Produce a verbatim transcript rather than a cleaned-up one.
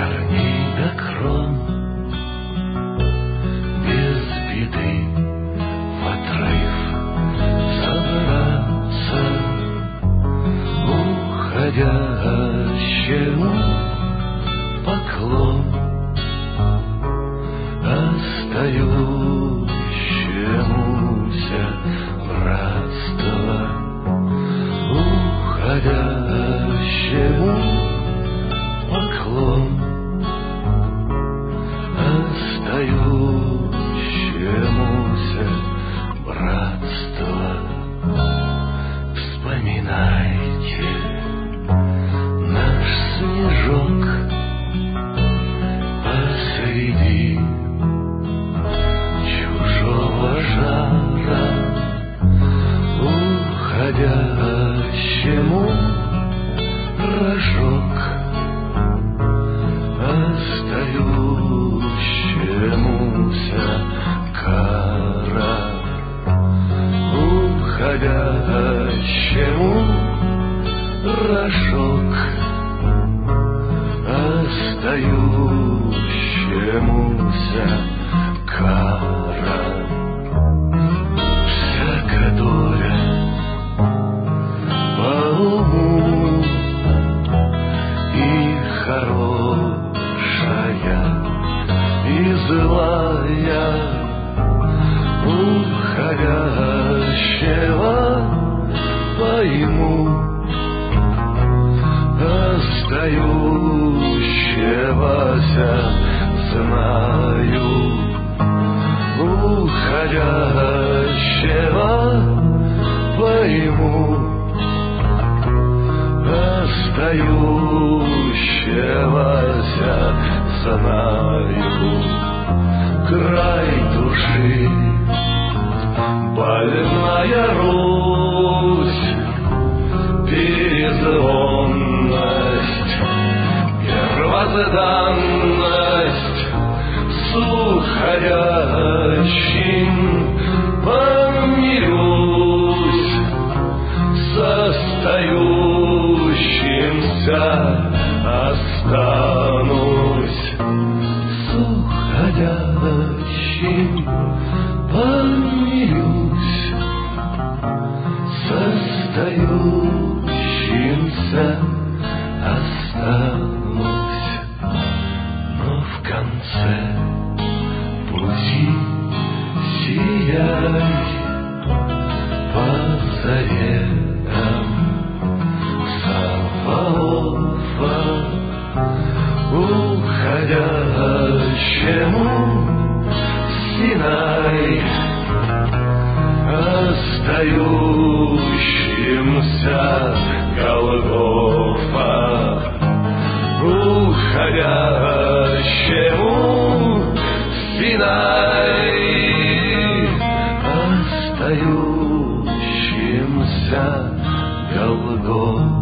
корней до крон, без беды в отрыв собраться уходящему поклон, остающемуся братство, уходящему поклон, остающемуся братство. Вспоминайте наш снежок посреди чужого жара, уходящему рожок, остающемуся кара, уходящему рожок, остающемуся кара. Всяка доля по уму и хорошая, и злая, уходящего пойму, остающегося знаю, уходящего пойму, остающегося знаю. Край души, больная Русь, перезвонность, первозданность с уходящим помирюсь, с остающимся останусь, с уходящим помирюсь, с остающимся останусь. Но в конце пути сияй по заветам Саваофа, уходящему Синай, остающимся Голгофа, уходящему Синай, остающимся Голгофа.